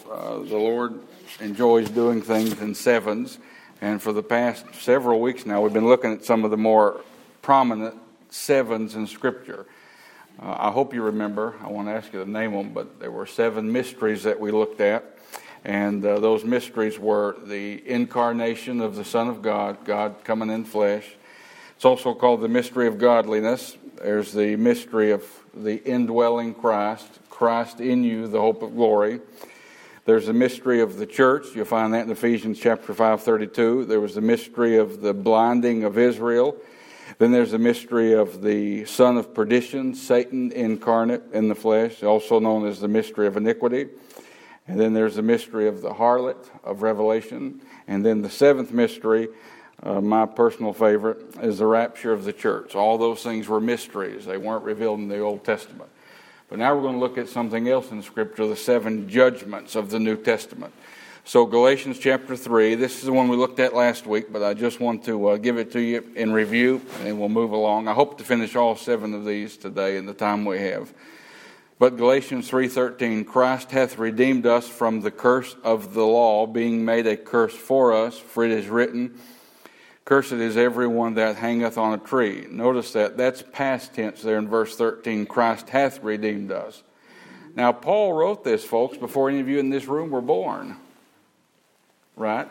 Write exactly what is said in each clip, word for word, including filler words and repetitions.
Uh, the Lord enjoys doing things in sevens, and for the past several weeks now, we've been looking at some of the more prominent sevens in Scripture. Uh, I hope you remember. I want to ask you to name them, but there were seven mysteries that we looked at, and uh, those mysteries were the incarnation of the Son of God, God coming in flesh. It's also called the mystery of godliness. There's the mystery of the indwelling Christ, Christ in you, the hope of glory. There's the mystery of the church. You'll find that in Ephesians chapter five thirty-two. There was the mystery of the blinding of Israel. Then there's the mystery of the son of perdition, Satan incarnate in the flesh, also known as the mystery of iniquity. And then there's the mystery of the harlot of Revelation. And then the seventh mystery, uh, my personal favorite, is the rapture of the church. All those things were mysteries. They weren't revealed in the Old Testament. But now we're going to look at something else in Scripture, the seven judgments of the New Testament. So Galatians chapter three, this is the one we looked at last week, but I just want to uh, give it to you in review, and we'll move along. I hope to finish all seven of these today in the time we have. But Galatians three thirteen, Christ hath redeemed us from the curse of the law, being made a curse for us, for it is written, cursed is everyone that hangeth on a tree. Notice that. That's past tense there in verse thirteen. Christ hath redeemed us. Now, Paul wrote this, folks, before any of you in this room were born. Right?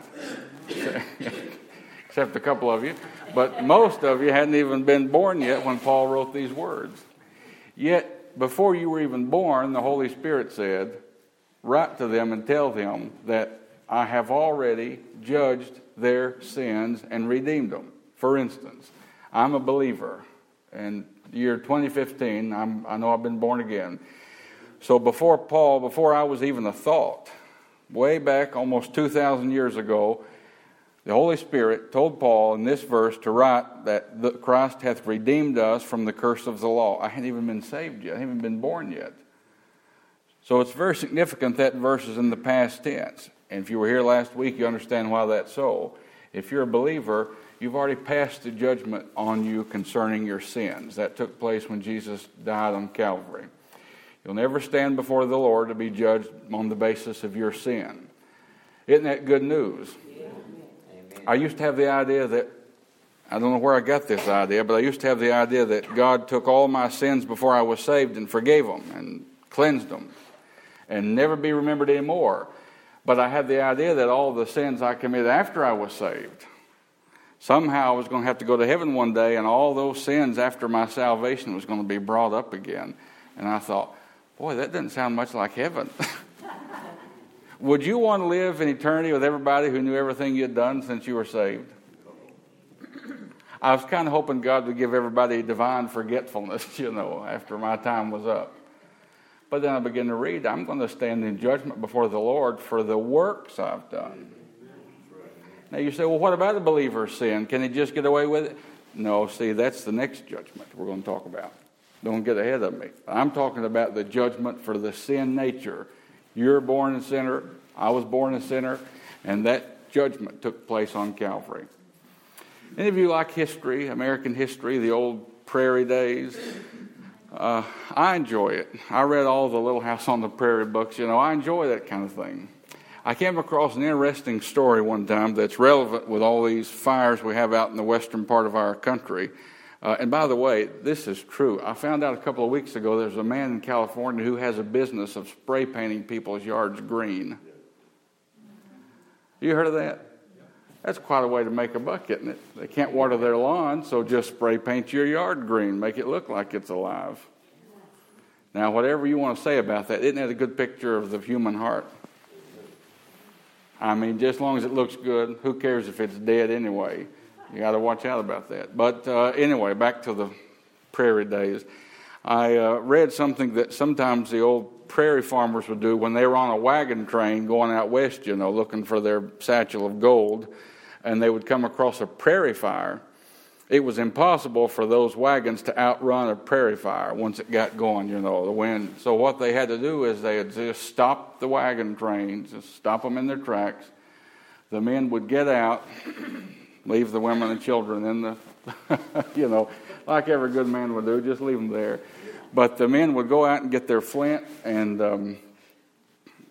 Except a couple of you. But most of you hadn't even been born yet when Paul wrote these words. Yet, before you were even born, the Holy Spirit said, write to them and tell them that I have already judged their sins and redeemed them. For instance, I'm a believer. In the year twenty fifteen, I'm, I know I've been born again. So before Paul, before I was even a thought, way back almost two thousand years ago, the Holy Spirit told Paul in this verse to write that the Christ hath redeemed us from the curse of the law. I hadn't even been saved yet. I hadn't even been born yet. So it's very significant that verse is in the past tense. And if you were here last week, you understand why that's so. If you're a believer, you've already passed the judgment on you concerning your sins. That took place when Jesus died on Calvary. You'll never stand before the Lord to be judged on the basis of your sin. Isn't that good news? Yeah. I used to have the idea that, I don't know where I got this idea, but I used to have the idea that God took all my sins before I was saved and forgave them and cleansed them and never be remembered anymore. But I had the idea that all the sins I committed after I was saved, somehow I was going to have to go to heaven one day, and all those sins after my salvation was going to be brought up again. And I thought, boy, that doesn't sound much like heaven. Would you want to live in eternity with everybody who knew everything you'd done since you were saved? I was kind of hoping God would give everybody divine forgetfulness, you know, after my time was up. But then I began to read, I'm going to stand in judgment before the Lord for the works I've done. Now you say, well, what about a believer's sin? Can he just get away with it? No, see, that's the next judgment we're going to talk about. Don't get ahead of me. I'm talking about the judgment for the sin nature. You're born a sinner, I was born a sinner, and that judgment took place on Calvary. Any of you like history, American history, the old prairie days? Uh, I enjoy it. I read all the Little House on the Prairie books. You know, I enjoy that kind of thing. I came across an interesting story one time that's relevant with all these fires we have out in the western part of our country. Uh, and by the way, this is true. I found out a couple of weeks ago there's a man in California who has a business of spray painting people's yards green. You heard of that? That's quite a way to make a buck, isn't it? They can't water their lawn, so just spray paint your yard green. Make it look like it's alive. Now, whatever you want to say about that, isn't that a good picture of the human heart? I mean, just as long as it looks good, who cares if it's dead anyway? You got to watch out about that. But uh, anyway, back to the prairie days. I uh, read something that sometimes the old prairie farmers would do when they were on a wagon train going out west, you know, looking for their satchel of gold, and they would come across a prairie fire. It was impossible for those wagons to outrun a prairie fire once it got going, you know, the wind. So what they had to do is they had just stop the wagon trains, just stop them in their tracks. The men would get out, leave the women and children in the, you know, like every good man would do, just leave them there. But the men would go out and get their flint and um,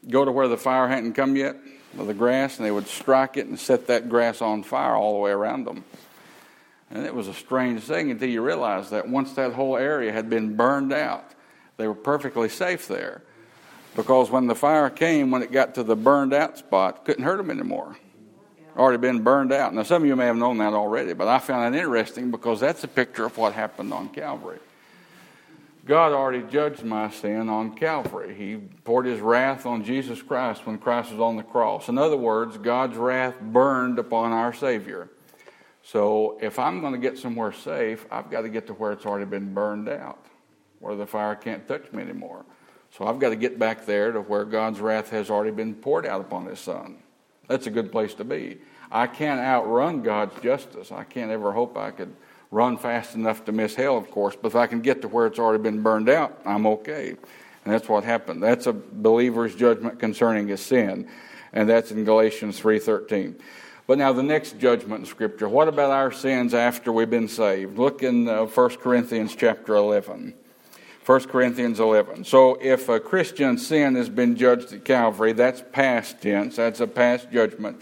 go to where the fire hadn't come yet, with the grass, and they would strike it and set that grass on fire all the way around them. And it was a strange thing until you realized that once that whole area had been burned out, they were perfectly safe there. Because when the fire came, when it got to the burned out spot, it couldn't hurt them anymore. Already been burned out. Now, some of you may have known that already, but I found it interesting because that's a picture of what happened on Calvary. God already judged my sin on Calvary. He poured his wrath on Jesus Christ when Christ was on the cross. In other words, God's wrath burned upon our Savior. So if I'm going to get somewhere safe, I've got to get to where it's already been burned out, where the fire can't touch me anymore. So I've got to get back there to where God's wrath has already been poured out upon his Son. That's a good place to be. I can't outrun God's justice. I can't ever hope I could run fast enough to miss hell, of course. But if I can get to where it's already been burned out, I'm okay. And that's what happened. That's a believer's judgment concerning his sin. And that's in Galatians three thirteen. But now the next judgment in Scripture. What about our sins after we've been saved? Look in uh, First Corinthians chapter eleven. First Corinthians eleven. So if a Christian's sin has been judged at Calvary, that's past tense. That's a past judgment.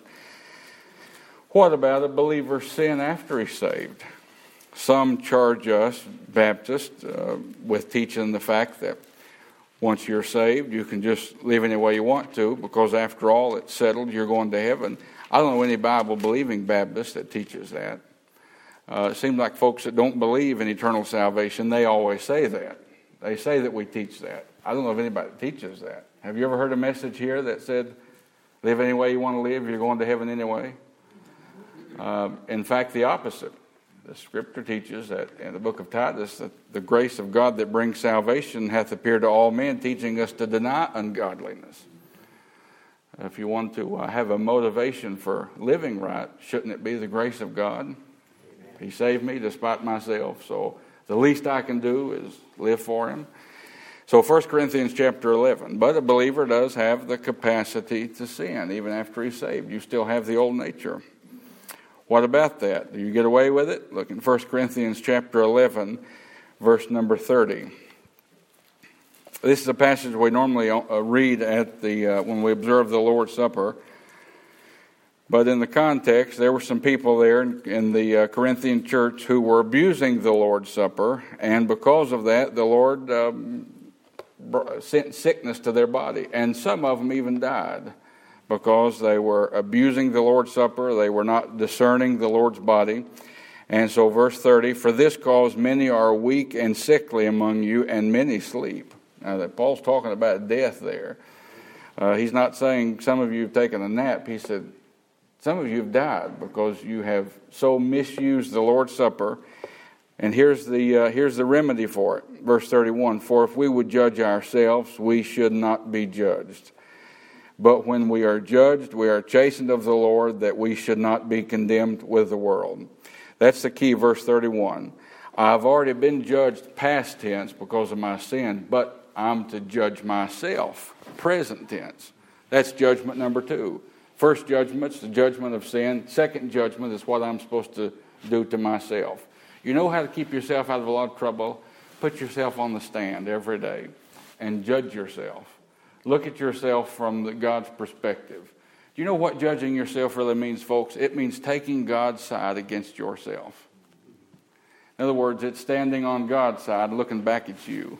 What about a believer's sin after he's saved? Some charge us, Baptists, uh, with teaching the fact that once you're saved, you can just live any way you want to, because after all, it's settled, you're going to heaven. I don't know any Bible-believing Baptist that teaches that. Uh, it seems like folks that don't believe in eternal salvation, they always say that. They say that we teach that. I don't know if anybody teaches that. Have you ever heard a message here that said, live any way you want to live, you're going to heaven anyway? Uh, in fact, the opposite. The Scripture teaches that in the book of Titus that the grace of God that brings salvation hath appeared to all men, teaching us to deny ungodliness. If you want to uh, have a motivation for living right, shouldn't it be the grace of God? He saved me despite myself, so the least I can do is live for him. So First Corinthians chapter eleven. But a believer does have the capacity to sin. Even after he's saved, you still have the old nature. What about that? Do you get away with it? Look in First Corinthians chapter eleven, verse number thirty. This is a passage we normally read at the uh, when we observe the Lord's Supper. But in the context, there were some people there in the uh, Corinthian church who were abusing the Lord's Supper, and because of that, the Lord um, sent sickness to their body, and some of them even died because they were abusing the Lord's Supper. They were not discerning the Lord's body. And so verse thirty, for this cause many are weak and sickly among you, and many sleep. Now, that Paul's talking about death there. Uh, he's not saying some of you have taken a nap. He said, some of you have died because you have so misused the Lord's Supper. And here's the uh, here's the remedy for it. Verse thirty-one, for if we would judge ourselves, we should not be judged. But when we are judged, we are chastened of the Lord, that we should not be condemned with the world. That's the key, verse thirty-one. I've already been judged past tense because of my sin, but I'm to judge myself, present tense. That's judgment number two. First judgment's the judgment of sin. Second judgment is what I'm supposed to do to myself. You know how to keep yourself out of a lot of trouble? Put yourself on the stand every day and judge yourself. Look at yourself from the God's perspective. Do you know what judging yourself really means, folks? It means taking God's side against yourself. In other words, it's standing on God's side, looking back at you.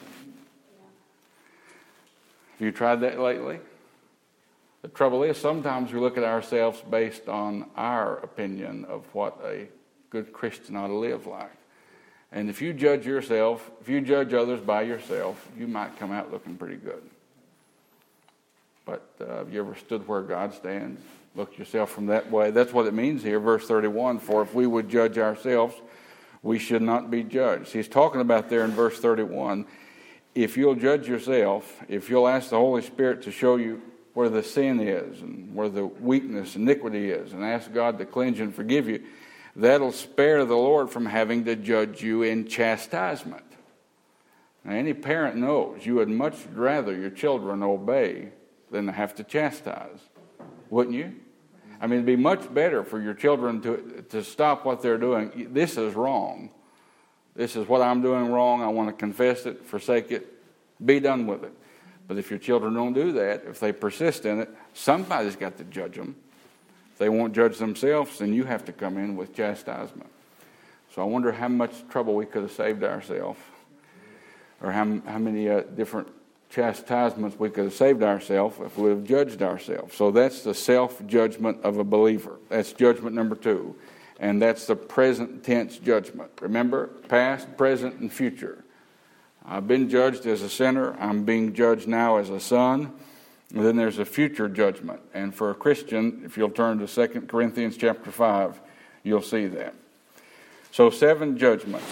Have you tried that lately? The trouble is, sometimes we look at ourselves based on our opinion of what a good Christian ought to live like. And if you judge yourself, if you judge others by yourself, you might come out looking pretty good. But uh, have you ever stood where God stands? Look yourself from that way. That's what it means here, verse thirty-one. For if we would judge ourselves, we should not be judged. He's talking about there in verse thirty-one, if you'll judge yourself, if you'll ask the Holy Spirit to show you where the sin is and where the weakness, iniquity is, and ask God to cleanse you and forgive you, that'll spare the Lord from having to judge you in chastisement. Now, any parent knows you would much rather your children obey than to have to chastise, wouldn't you? I mean, it'd be much better for your children to, to stop what they're doing. This is wrong. This is what I'm doing wrong. I want to confess it, forsake it, be done with it. But if your children don't do that, if they persist in it, somebody's got to judge them. If they won't judge themselves, then you have to come in with chastisement. So I wonder how much trouble we could have saved ourselves, or how, how many uh, different chastisements we could have saved ourselves if we would have judged ourselves. So that's the self-judgment of a believer. That's judgment number two. And that's the present tense judgment. Remember, past, present, and future. I've been judged as a sinner. I'm being judged now as a son. And then there's a future judgment. And for a Christian, if you'll turn to Second Corinthians chapter five, you'll see that. So seven judgments.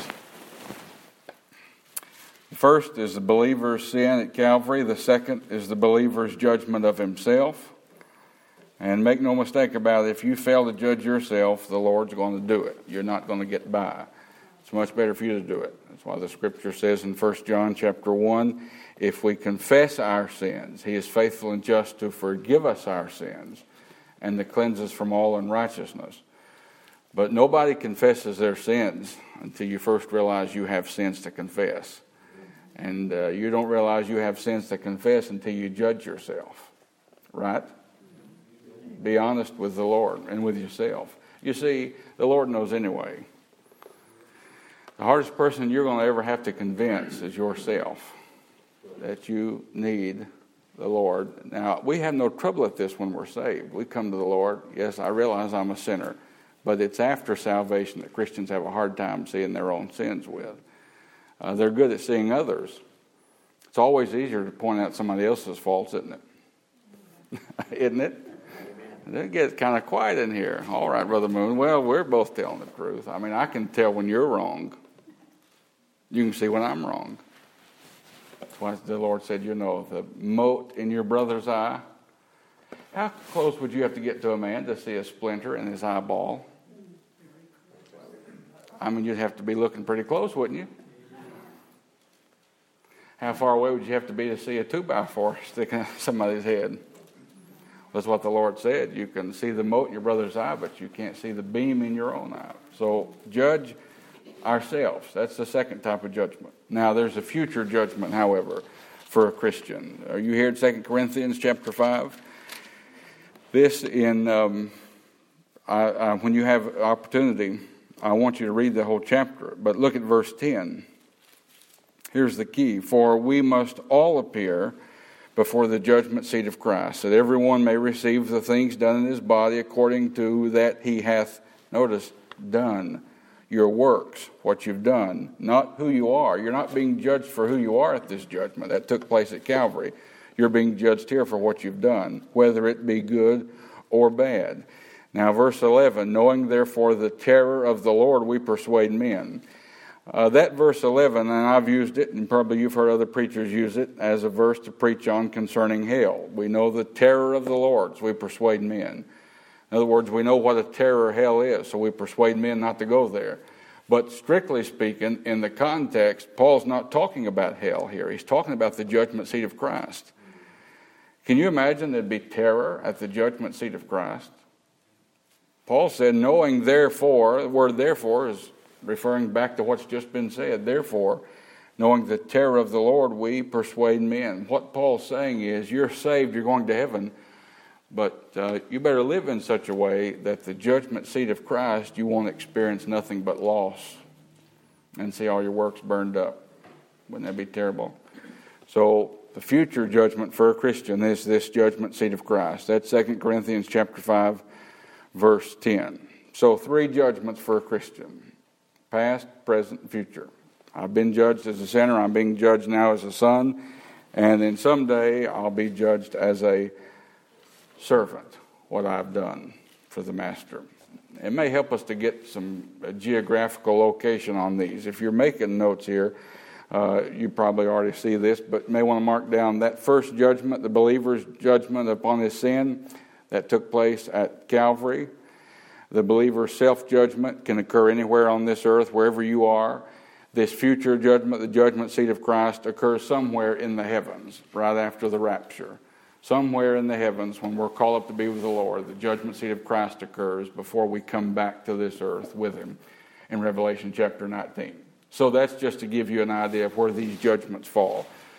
The first is the believer's sin at Calvary. The second is the believer's judgment of himself. And make no mistake about it, if you fail to judge yourself, the Lord's going to do it. You're not going to get by. It's much better for you to do it. That's why the Scripture says in First John chapter one, if we confess our sins, He is faithful and just to forgive us our sins and to cleanse us from all unrighteousness. But nobody confesses their sins until you first realize you have sins to confess. And uh, you don't realize you have sins to confess until you judge yourself. Right? Be honest with the Lord and with yourself. You see, the Lord knows anyway. The hardest person you're going to ever have to convince is yourself that you need the Lord. Now, we have no trouble at this when we're saved. We come to the Lord. Yes, I realize I'm a sinner. But it's after salvation that Christians have a hard time seeing their own sins with. Uh, they're good at seeing others. It's always easier to point out somebody else's faults, isn't it? Isn't it? It gets kind of quiet in here. All right, Brother Moon. Well, we're both telling the truth. I mean, I can tell when you're wrong. You can see when I'm wrong. That's why the Lord said, you know, the mote in your brother's eye. How close would you have to get to a man to see a splinter in his eyeball? I mean, you'd have to be looking pretty close, wouldn't you? How far away would you have to be to see a two-by-four sticking out of somebody's head? That's what the Lord said. You can see the mote in your brother's eye, but you can't see the beam in your own eye. So judge ourselves. That's the second type of judgment. Now, there's a future judgment, however, for a Christian. Are you here in Second Corinthians chapter five? This in, um, I, I, when you have opportunity, I want you to read the whole chapter. But look at verse ten. Here's the key. For we must all appear before the judgment seat of Christ, that everyone may receive the things done in his body according to that he hath, notice, done. Your works, what you've done, not who you are. You're not being judged for who you are at this judgment. That took place at Calvary. You're being judged here for what you've done, whether it be good or bad. Now, verse eleven, knowing therefore the terror of the Lord, we persuade men. Uh, that verse eleven, and I've used it, and probably you've heard other preachers use it as a verse to preach on concerning hell. We know the terror of the Lord, so we persuade men. In other words, we know what a terror hell is, so we persuade men not to go there. But strictly speaking, in the context, Paul's not talking about hell here. He's talking about the judgment seat of Christ. Can you imagine there'd be terror at the judgment seat of Christ? Paul said, knowing therefore, the word therefore is referring back to what's just been said. Therefore, knowing the terror of the Lord, we persuade men. What Paul's saying is, you're saved, you're going to heaven, but uh, you better live in such a way that the judgment seat of Christ, you won't experience nothing but loss and see all your works burned up. Wouldn't that be terrible? So the future judgment for a Christian is this judgment seat of Christ. That's Second Corinthians chapter five, verse ten. So three judgments for a Christian. Past, present, and future. I've been judged as a sinner. I'm being judged now as a son. And then someday I'll be judged as a servant, what I've done for the master. It may help us to get some geographical location on these. If you're making notes here, uh, you probably already see this, but you may want to mark down that first judgment, the believer's judgment upon his sin, that took place at Calvary. The believer's self-judgment can occur anywhere on this earth, wherever you are. This future judgment, the judgment seat of Christ, occurs somewhere in the heavens, right after the rapture. Somewhere in the heavens, when we're called up to be with the Lord, the judgment seat of Christ occurs before we come back to this earth with Him in Revelation chapter nineteen. So that's just to give you an idea of where these judgments fall.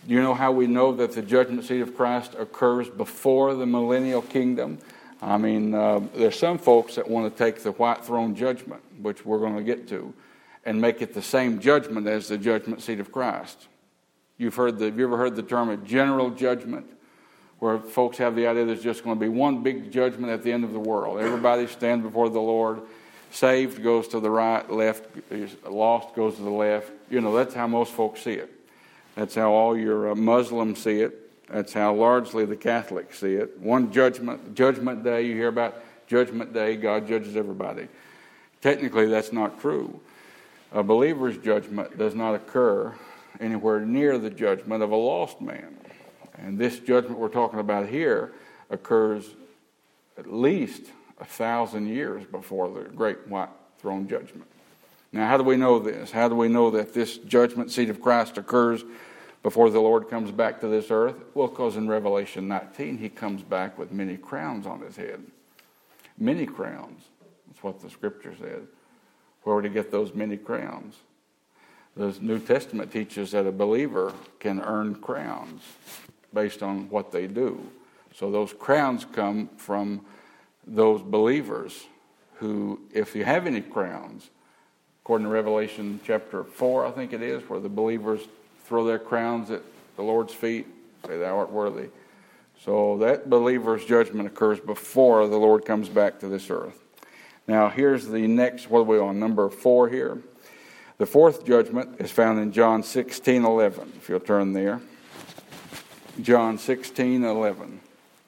Do you know how we know that the judgment seat of Christ occurs before the millennial kingdom? I mean, uh, there's some folks that want to take the white throne judgment, which we're going to get to, and make it the same judgment as the judgment seat of Christ. You've heard the, have you ever heard the term a general judgment, where folks have the idea there's just going to be one big judgment at the end of the world. Everybody stands before the Lord. Saved goes to the right, left, lost goes to the left. You know, that's how most folks see it. That's how all your uh, Muslims see it. That's how largely the Catholics see it. One judgment, judgment day, you hear about judgment day, God judges everybody. Technically, that's not true. A believer's judgment does not occur anywhere near the judgment of a lost man. And this judgment we're talking about here occurs at least a thousand years before the great white throne judgment. Now, how do we know this? How do we know that this judgment seat of Christ occurs before the Lord comes back to this earth? Well, because in Revelation nineteen, he comes back with many crowns on his head. Many crowns. That's what the scripture says. Where would he get those many crowns? The New Testament teaches that a believer can earn crowns based on what they do. So those crowns come from those believers who, if you have any crowns, according to Revelation chapter four, I think it is, where the believers throw their crowns at the Lord's feet, say, thou art worthy. So that believer's judgment occurs before the Lord comes back to this earth. Now here's the next, what are we on, number four here? The fourth judgment is found in John sixteen eleven, if you'll turn there. John sixteen eleven.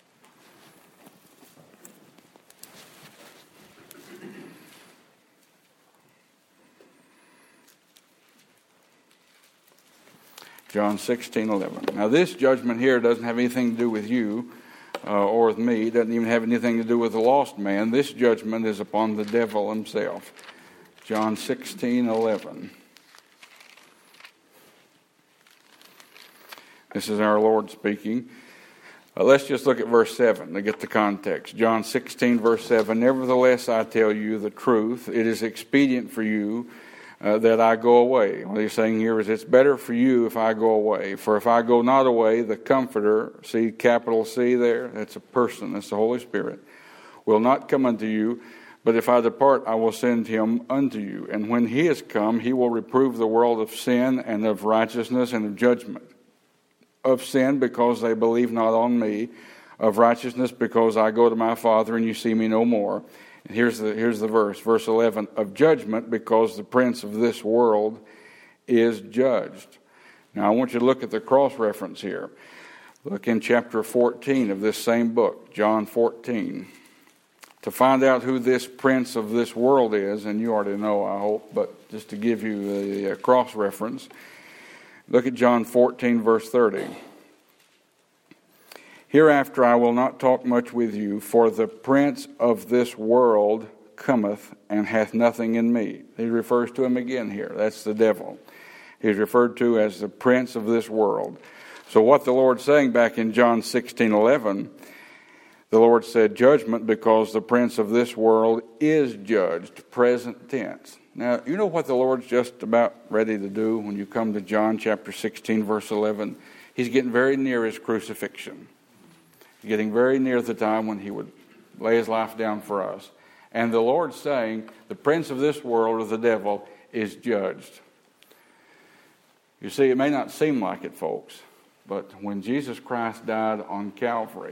John sixteen eleven. Now this judgment here doesn't have anything to do with you uh, or with me. It doesn't even have anything to do with the lost man. This judgment is upon the devil himself. John sixteen eleven. This is our Lord speaking. Uh, let's just look at verse seven to get the context. John sixteen, verse seven. Nevertheless, I tell you the truth. It is expedient for you uh, that I go away. What he's saying here is it's better for you if I go away. For if I go not away, the Comforter, see capital C there, that's a person, that's the Holy Spirit, will not come unto you. But if I depart, I will send him unto you. And when he is come, he will reprove the world of sin and of righteousness and of judgment. Of sin, because they believe not on me. Of righteousness, because I go to my Father and you see me no more. And here's the, here's the verse, verse eleven. Of judgment, because the prince of this world is judged. Now I want you to look at the cross reference here. Look in chapter fourteen of this same book, John fourteen. To find out who this prince of this world is, and you already know, I hope, but just to give you the cross reference, look at John fourteen, verse thirty. Hereafter I will not talk much with you, for the prince of this world cometh and hath nothing in me. He refers to him again here. That's the devil. He's referred to as the prince of this world. So what the Lord's saying back in John sixteen eleven, the Lord said judgment because the prince of this world is judged, present tense. Now, you know what the Lord's just about ready to do when you come to John chapter sixteen, verse eleven? He's getting very near his crucifixion. He's getting very near the time when he would lay his life down for us. And the Lord's saying the prince of this world, or the devil, is judged. You see, it may not seem like it, folks, but when Jesus Christ died on Calvary,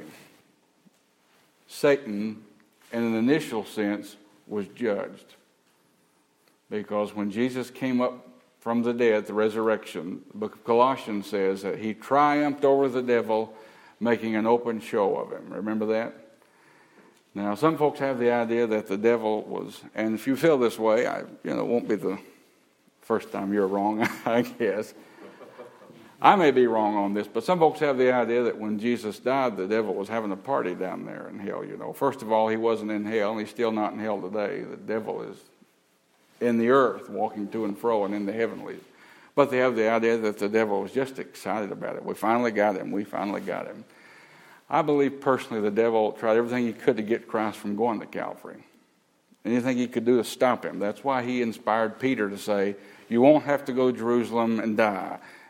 Satan, in an initial sense, was judged. Because when Jesus came up from the dead, the resurrection, the book of Colossians says that he triumphed over the devil, making an open show of him. Remember that? Now, some folks have the idea that the devil was, and if you feel this way, I, you know, it won't be the first time you're wrong, I guess. I may be wrong on this, but some folks have the idea that when Jesus died, the devil was having a party down there in hell, you know. First of all, he wasn't in hell, and he's still not in hell today. The devil is in the earth, walking to and fro and in the heavenlies. But they have the idea that the devil was just excited about it. We finally got him. We finally got him. I believe personally the devil tried everything he could to get Christ from going to Calvary. Anything he could do to stop him. That's why he inspired Peter to say, you won't have to go to Jerusalem and die.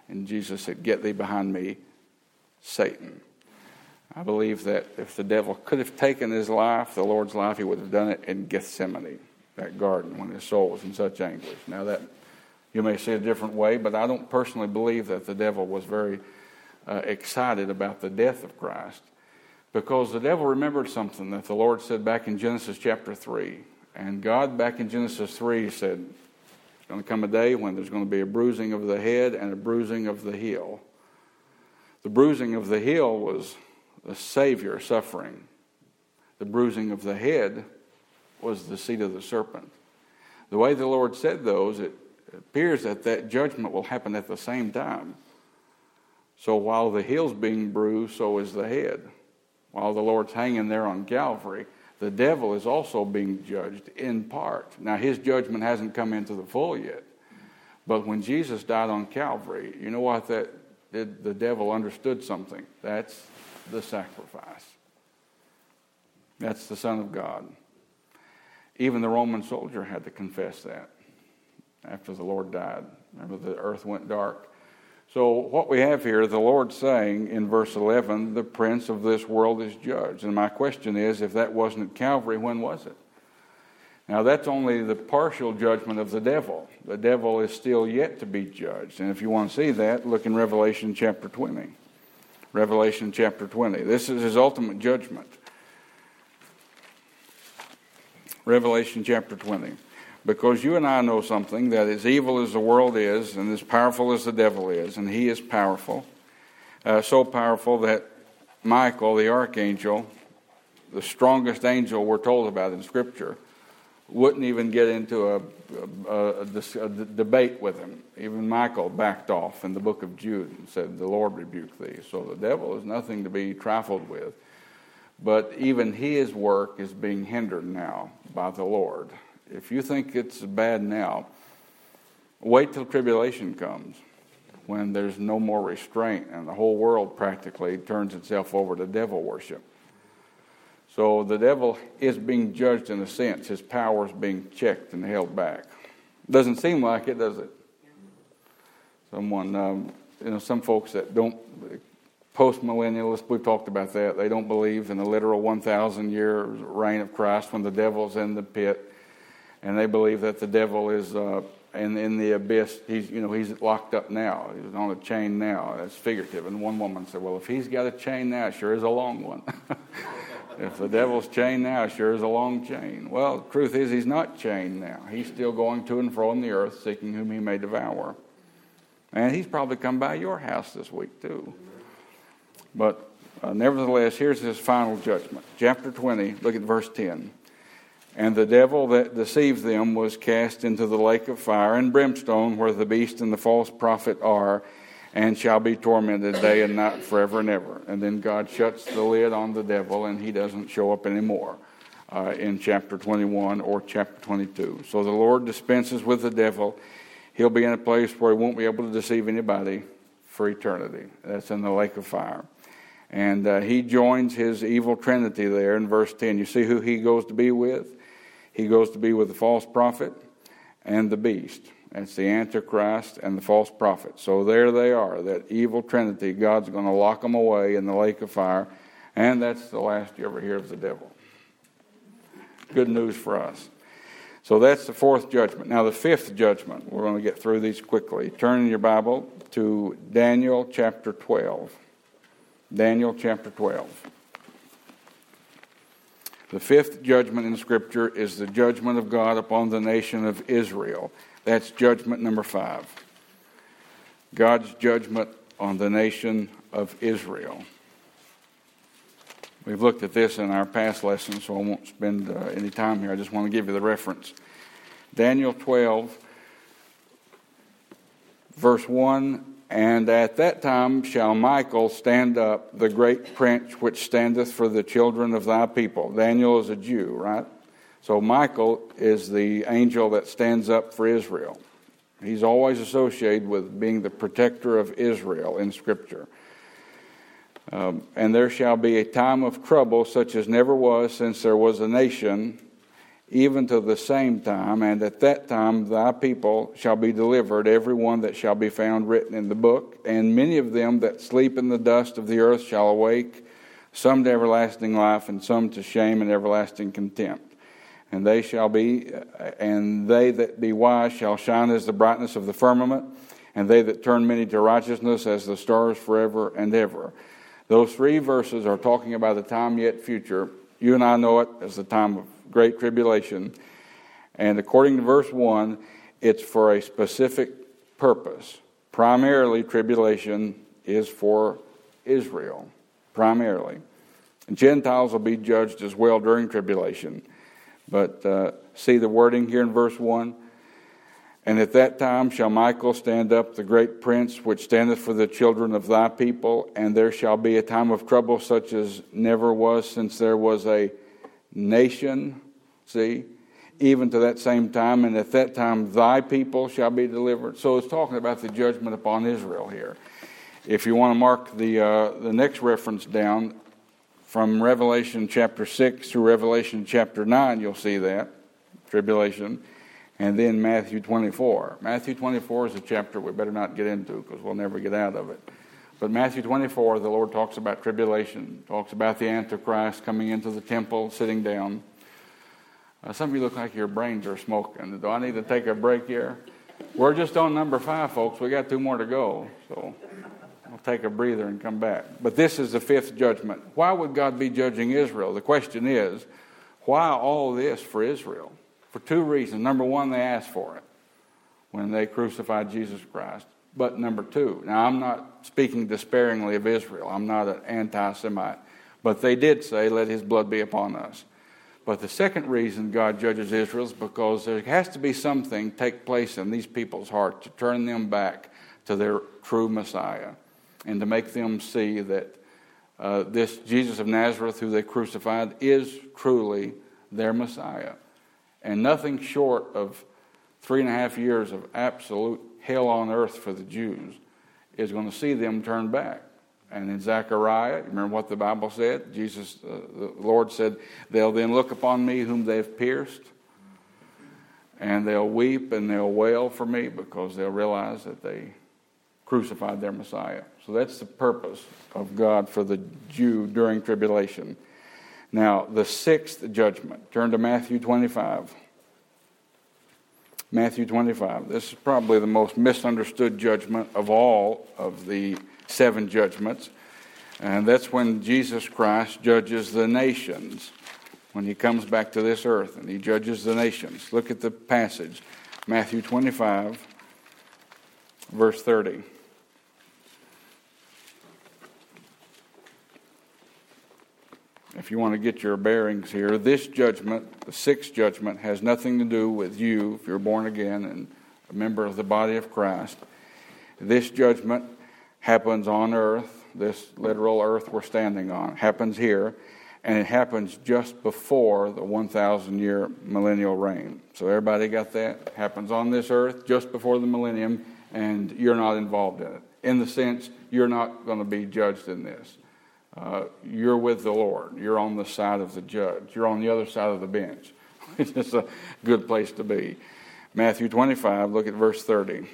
And Jesus said, "Get thee behind me, Satan." I believe that if the devil could have taken his life, the Lord's life, he would have done it in Gethsemane, that garden, when his soul was in such anguish. Now that you may see a different way, but I don't personally believe that the devil was very uh, excited about the death of Christ, because the devil remembered something that the Lord said back in Genesis chapter three. And God back in Genesis three said, "There's going to come a day when there's going to be a bruising of the head and a bruising of the heel." The bruising of the heel was the Savior suffering. The bruising of the head was the seed of the serpent. The way the Lord said those, it appears that that judgment will happen at the same time. So while the heel's being bruised, so is the head. While the Lord's hanging there on Calvary, the devil is also being judged in part. Now, his judgment hasn't come into the full yet. But when Jesus died on Calvary, you know what that did? The devil understood something. That's the sacrifice. That's the Son of God. Even the Roman soldier had to confess that after the Lord died. Remember, the earth went dark. So what we have here, the Lord saying in verse eleven, "The prince of this world is judged." And my question is, if that wasn't at Calvary, when was it? Now, that's only the partial judgment of the devil. The devil is still yet to be judged. And if you want to see that, look in Revelation chapter twenty. Revelation chapter twenty. This is his ultimate judgment. Revelation chapter twenty. Because you and I know something, that as evil as the world is, and as powerful as the devil is, and he is powerful, uh, so powerful that Michael, the archangel, the strongest angel we're told about in Scripture, wouldn't even get into a, a, a, a debate with him. Even Michael backed off in the book of Jude and said, "The Lord rebuke thee." So the devil is nothing to be trifled with. But even his work is being hindered now by the Lord. If you think it's bad now, wait till tribulation comes, when there's no more restraint and the whole world practically turns itself over to devil worship. So the devil is being judged in a sense. His power is being checked and held back. Doesn't seem like it, does it? Someone, um, you know, some folks that don't, post-millennialists, we've talked about that. They don't believe in the literal one thousand year reign of Christ when the devil's in the pit. And they believe that the devil is uh, in, in the abyss. He's, you know, he's locked up now. He's on a chain now. That's figurative. And one woman said, "Well, if he's got a chain now, it sure is a long one." If the devil's chained now, it sure is a long chain. Well, the truth is, he's not chained now. He's still going to and fro on the earth, seeking whom he may devour. And he's probably come by your house this week, too. But uh, nevertheless, here's his final judgment. Chapter twenty, look at verse ten. "And the devil that deceived them was cast into the lake of fire and brimstone, where the beast and the false prophet are, and shall be tormented day and night forever and ever." And then God shuts the lid on the devil, and he doesn't show up anymore uh, in chapter twenty-one or chapter twenty-two. So the Lord dispenses with the devil. He'll be in a place where he won't be able to deceive anybody for eternity. That's in the lake of fire. And uh, he joins his evil trinity there in verse ten. You see who he goes to be with? He goes to be with the false prophet and the beast. That's the Antichrist and the false prophet. So there they are, that evil trinity. God's going to lock them away in the lake of fire. And that's the last you ever hear of the devil. Good news for us. So that's the fourth judgment. Now the fifth judgment, we're going to get through these quickly. Turn in your Bible to Daniel chapter twelve. Daniel chapter twelve. The fifth judgment in Scripture is the judgment of God upon the nation of Israel. That's judgment number five. God's judgment on the nation of Israel. We've looked at this in our past lessons, so I won't spend uh, any time here. I just want to give you the reference. Daniel twelve, verse one, "And at that time shall Michael stand up, the great prince which standeth for the children of thy people." Daniel is a Jew, right? So Michael is the angel that stands up for Israel. He's always associated with being the protector of Israel in Scripture. Um, "and there shall be a time of trouble such as never was since there was a nation, even to the same time, and at that time thy people shall be delivered, every one that shall be found written in the book, and many of them that sleep in the dust of the earth shall awake, some to everlasting life, and some to shame and everlasting contempt. And they shall be, and they that be wise shall shine as the brightness of the firmament, and they that turn many to righteousness as the stars forever and ever. Those three verses are talking about the time yet future. You and I know it as the time of great tribulation. And according to verse one, it's for a specific purpose. Primarily, tribulation is for Israel. Primarily. And Gentiles will be judged as well during tribulation. But uh, see the wording here in verse one? And at that time shall Michael stand up, the great prince, which standeth for the children of thy people, and there shall be a time of trouble such as never was since there was a nation, see, even to that same time, and at that time thy people shall be delivered. So it's talking about the judgment upon Israel here. If you want to mark the uh, the next reference down, from Revelation chapter six through Revelation chapter nine, you'll see that, tribulation. And then Matthew twenty-four. Matthew twenty-four is a chapter we better not get into because we'll never get out of it. But Matthew twenty-four, the Lord talks about tribulation, talks about the Antichrist coming into the temple, sitting down. Uh, some of you look like your brains are smoking. Do I need to take a break here? We're just on number five, folks. We got two more to go. So I'll take a breather and come back. But this is the fifth judgment. Why would God be judging Israel? The question is, why all this for Israel? For two reasons. Number one, they asked for it when they crucified Jesus Christ. But number two, now I'm not speaking despairingly of Israel. I'm not an anti-Semite. But they did say, let his blood be upon us. But the second reason God judges Israel is because there has to be something take place in these people's heart to turn them back to their true Messiah and to make them see that uh, this Jesus of Nazareth who they crucified is truly their Messiah. And nothing short of three and a half years of absolute hell on earth for the Jews is going to see them turn back. And in Zechariah, remember what the Bible said? Jesus, uh, the Lord said, they'll then look upon me whom they have pierced, and they'll weep and they'll wail for me because they'll realize that they crucified their Messiah. So that's the purpose of God for the Jew during tribulation. Now, the sixth judgment. Turn to Matthew twenty-five. Matthew twenty-five. This is probably the most misunderstood judgment of all of the seven judgments. And that's when Jesus Christ judges the nations. When he comes back to this earth and he judges the nations. Look at the passage. Matthew twenty-five, verse thirty. If you want to get your bearings here, this judgment, the sixth judgment, has nothing to do with you if you're born again and a member of the body of Christ. This judgment happens on earth, this literal earth we're standing on, happens here, and it happens just before the one thousand year millennial reign. So everybody got that? It happens on this earth just before the millennium, and you're not involved in it. In the sense, you're not going to be judged in this. Uh, you're with the Lord. You're on the side of the judge. You're on the other side of the bench. It's just a good place to be. Matthew twenty-five, look at verse thirty.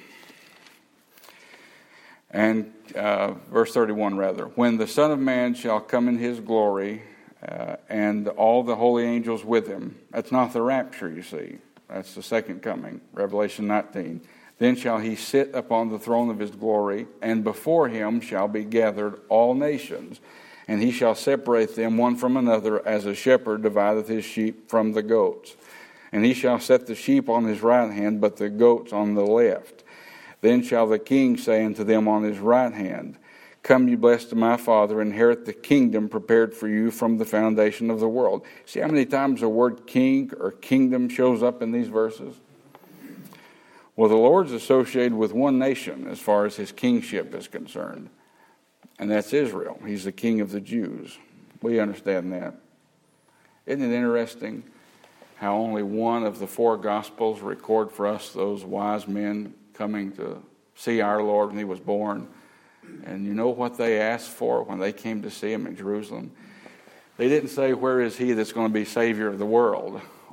And uh, verse thirty-one, rather. When the Son of Man shall come in his glory, uh, and all the holy angels with him. That's not the rapture, you see. That's the second coming, Revelation nineteen. Then shall he sit upon the throne of his glory, and before him shall be gathered all nations. And he shall separate them one from another, as a shepherd divideth his sheep from the goats. And he shall set the sheep on his right hand, but the goats on the left. Then shall the king say unto them on his right hand, Come, ye blessed of my Father, inherit the kingdom prepared for you from the foundation of the world. See how many times the word king or kingdom shows up in these verses? Well, the Lord's associated with one nation as far as his kingship is concerned. And that's Israel. He's the king of the Jews. We understand that. Isn't it interesting how only one of the four Gospels record for us those wise men coming to see our Lord when he was born? And you know what they asked for when they came to see him in Jerusalem? They didn't say, where is he that's going to be Savior of the world?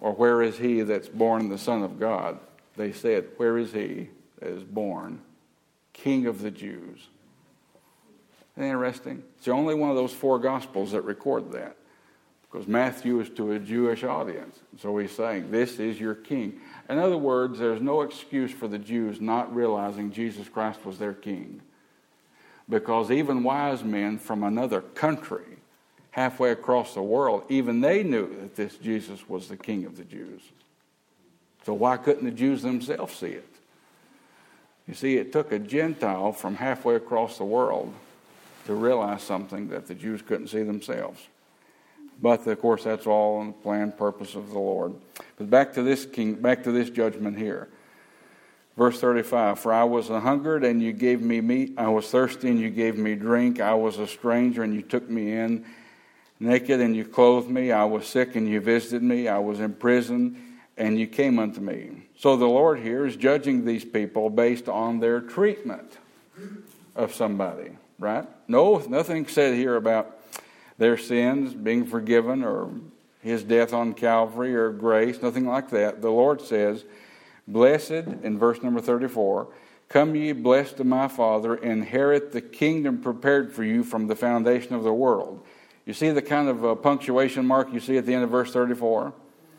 or where is he that's born the Son of God? They said, where is he that is born King of the Jews? Isn't that interesting? It's the only one of those four Gospels that record that. Because Matthew is to a Jewish audience. So he's saying, this is your king. In other words, there's no excuse for the Jews not realizing Jesus Christ was their king. Because even wise men from another country, halfway across the world, even they knew that this Jesus was the King of the Jews. So why couldn't the Jews themselves see it? You see, it took a Gentile from halfway across the world to realize something that the Jews couldn't see themselves. But of course, that's all in the planned purpose of the Lord. But back to this king, back to this judgment here. Verse thirty-five, for I was hungered and you gave me meat. I was thirsty and you gave me drink. I was a stranger and you took me in. Naked and you clothed me. I was sick and you visited me. I was in prison and you came unto me. So the Lord here is judging these people based on their treatment of somebody, right? No, nothing said here about their sins being forgiven or his death on Calvary or grace, nothing like that. The Lord says, blessed, in verse number thirty-four, come ye blessed of my Father, inherit the kingdom prepared for you from the foundation of the world. You see the kind of uh, punctuation mark you see at the end of verse thirty-four?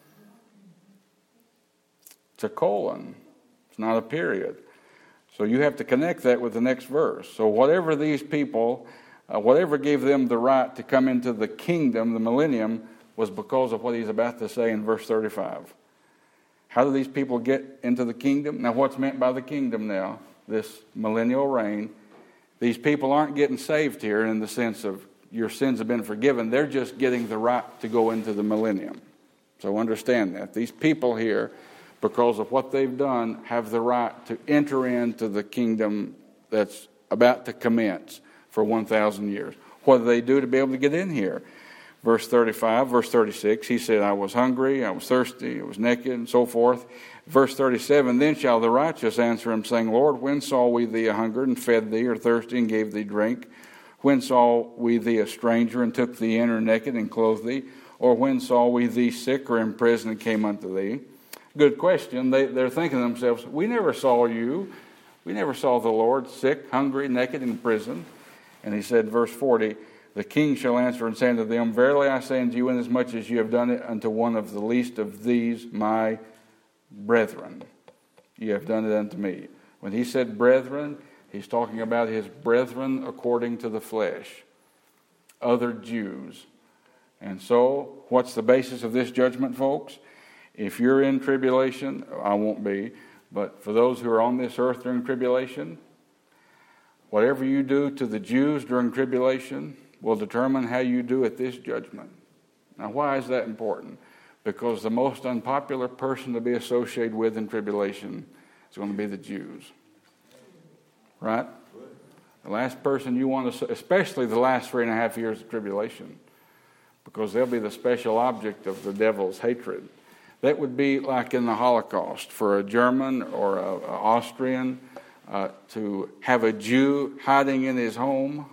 It's a colon. It's not a period. So you have to connect that with the next verse. So whatever these people, uh, whatever gave them the right to come into the kingdom, the millennium, was because of what he's about to say in verse thirty-five. How do these people get into the kingdom? Now what's meant by the kingdom now? This millennial reign. These people aren't getting saved here in the sense of your sins have been forgiven. They're just getting the right to go into the millennium. So understand that. These people here, because of what they've done, have the right to enter into the kingdom that's about to commence for one thousand years. What do they do to be able to get in here? Verse thirty-five, verse thirty-six, he said, I was hungry, I was thirsty, I was naked, and so forth. Verse thirty-seven, then shall the righteous answer him, saying, Lord, when saw we thee a hungered, and fed thee, or thirsty, and gave thee drink? When saw we thee a stranger, and took thee in, or naked, and clothed thee? Or when saw we thee sick, or in prison, and came unto thee? Good question. They, they're thinking to themselves, we never saw you. We never saw the Lord sick, hungry, naked, in prison. And he said, verse forty, the king shall answer and say unto them, verily I say unto you, inasmuch as you have done it unto one of the least of these my brethren, you have done it unto me. When he said brethren, he's talking about his brethren according to the flesh, other Jews. And so, what's the basis of this judgment, folks? If you're in tribulation, I won't be, but for those who are on this earth during tribulation, whatever you do to the Jews during tribulation will determine how you do at this judgment. Now, why is that important? Because the most unpopular person to be associated with in tribulation is going to be the Jews. Right? The last person you want to, especially the last three and a half years of tribulation, because they'll be the special object of the devil's hatred. That would be like in the Holocaust for a German or an Austrian uh, to have a Jew hiding in his home.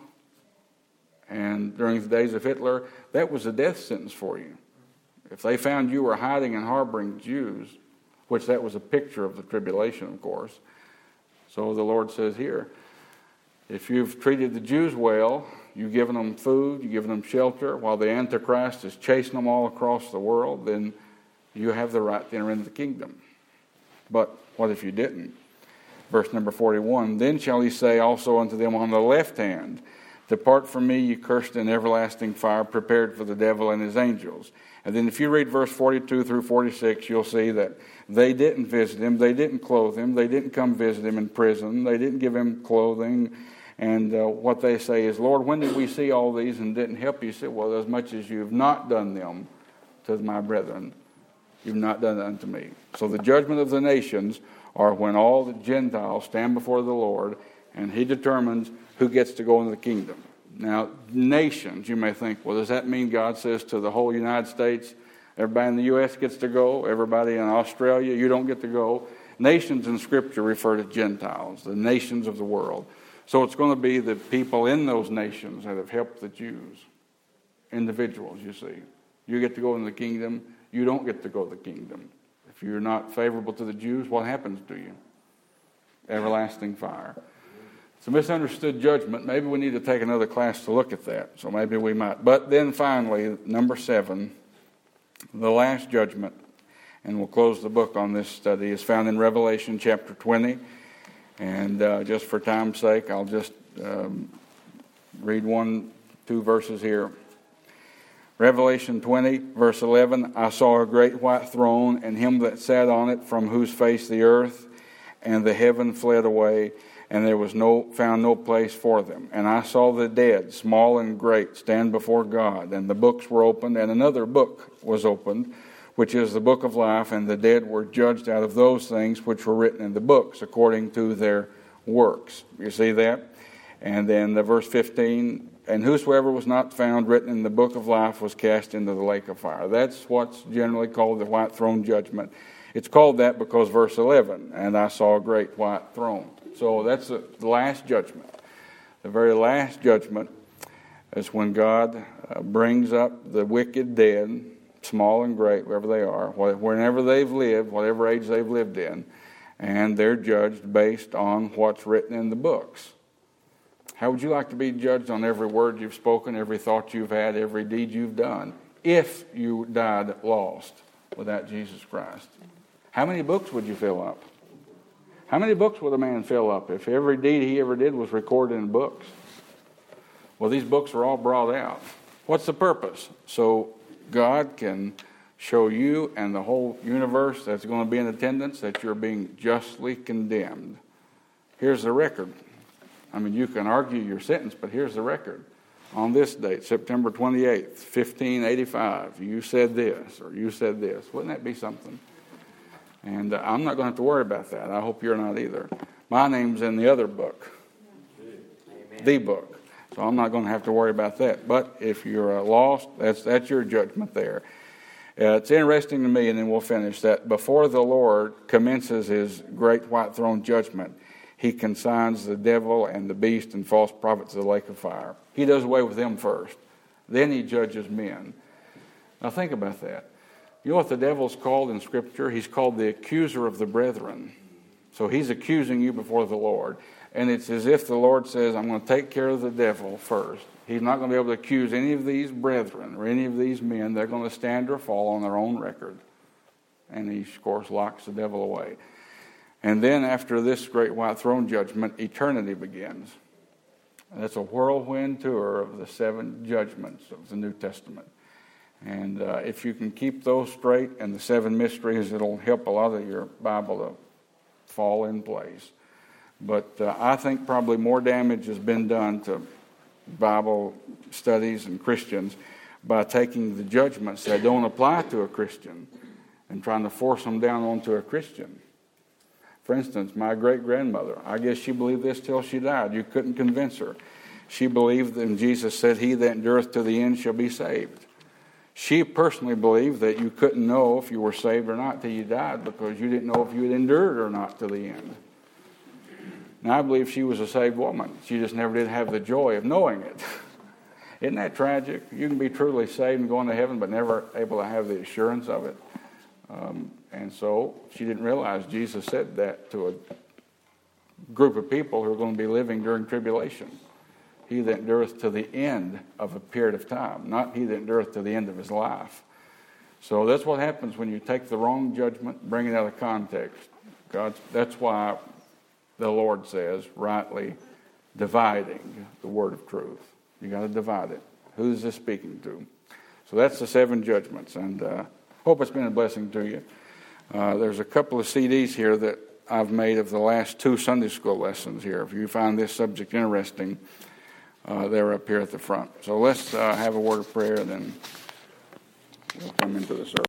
And during the days of Hitler, that was a death sentence for you. If they found you were hiding and harboring Jews, which that was a picture of the tribulation, of course. So the Lord says here, if you've treated the Jews well, you've given them food, you've given them shelter, while the Antichrist is chasing them all across the world, then you have the right to enter into the kingdom. But what if you didn't? Verse number forty-one, then shall he say also unto them on the left hand, depart from me, ye cursed, in everlasting fire, prepared for the devil and his angels. And then if you read verse forty-two through forty-six, you'll see that they didn't visit him, they didn't clothe him, they didn't come visit him in prison, they didn't give him clothing. And uh, what they say is, Lord, when did we see all these and didn't help you? He said, well, as much as you've not done them to my brethren, you've not done it unto me. So the judgment of the nations are when all the Gentiles stand before the Lord and he determines who gets to go into the kingdom. Now, nations, you may think, well, does that mean God says to the whole United States, everybody in the U S gets to go, everybody in Australia, you don't get to go? Nations in Scripture refer to Gentiles, the nations of the world. So it's going to be the people in those nations that have helped the Jews. Individuals, you see. You get to go in the kingdom. you don't get to go to the kingdom. If you're not favorable to the Jews, what happens to you? Everlasting fire. It's a misunderstood judgment. Maybe we need to take another class to look at that. So maybe we might. But then finally, number seven, the last judgment, and we'll close the book on this study, is found in Revelation chapter twenty. And uh, just for time's sake, I'll just um, read one, two verses here. Revelation twenty, verse eleven, I saw a great white throne, and him that sat on it, from whose face the earth and the heaven fled away, and there was no found no place for them. And I saw the dead, small and great, stand before God, and the books were opened, and another book was opened, which is the book of life, and the dead were judged out of those things which were written in the books, according to their works. You see that? And then the verse fifteen, and whosoever was not found written in the book of life was cast into the lake of fire. That's what's generally called the white throne judgment. It's called that because verse eleven, and I saw a great white throne. So that's the last judgment. The very last judgment is when God uh, brings up the wicked dead, small and great, wherever they are, whenever they've lived, whatever age they've lived in, and they're judged based on what's written in the books. How would you like to be judged on every word you've spoken, every thought you've had, every deed you've done, if you died lost without Jesus Christ? How many books would you fill up? How many books would a man fill up if every deed he ever did was recorded in books? Well, these books are all brought out. What's the purpose? So God can show you and the whole universe that's going to be in attendance that you're being justly condemned. Here's the record. I mean, you can argue your sentence, but here's the record. On this date, September twenty-eighth, fifteen eighty-five, you said this, or you said this. Wouldn't that be something? And uh, I'm not going to have to worry about that. I hope you're not either. My name's in the other book, Amen. The book. So I'm not going to have to worry about that. But if you're uh, lost, that's that's your judgment there. Uh, it's interesting to me, and then we'll finish, that before the Lord commences his great white throne judgment, he consigns the devil and the beast and false prophets to the lake of fire. He does away with them first. Then he judges men. Now think about that. You know what the devil's called in Scripture? He's called the accuser of the brethren. So he's accusing you before the Lord. And it's as if the Lord says, I'm going to take care of the devil first. He's not going to be able to accuse any of these brethren or any of these men. They're going to stand or fall on their own record. And he, of course, locks the devil away. And then after this great white throne judgment, eternity begins. And that's a whirlwind tour of the seven judgments of the New Testament. And uh, if you can keep those straight and the seven mysteries, it'll help a lot of your Bible to fall in place. But uh, I think probably more damage has been done to Bible studies and Christians by taking the judgments that don't apply to a Christian and trying to force them down onto a Christian. For instance, my great-grandmother, I guess she believed this till she died. You couldn't convince her. She believed that Jesus said, he that endureth to the end shall be saved. She personally believed that you couldn't know if you were saved or not till you died because you didn't know if you had endured or not to the end. Now, I believe she was a saved woman. She just never did have the joy of knowing it. Isn't that tragic? You can be truly saved and going to heaven, but never able to have the assurance of it. Um, and so she didn't realize Jesus said that to a group of people who are going to be living during tribulation. He that endureth to the end of a period of time, not he that endureth to the end of his life. So that's what happens when you take the wrong judgment, bring it out of context. God, that's why the Lord says, rightly dividing the word of truth. You got to divide it. Who is this speaking to? So that's the seven judgments, and uh, hope it's been a blessing to you. Uh, there's a couple of C Ds here that I've made of the last two Sunday school lessons here. If you find this subject interesting, uh, they're up here at the front. So let's uh, have a word of prayer, and then we'll come into the service.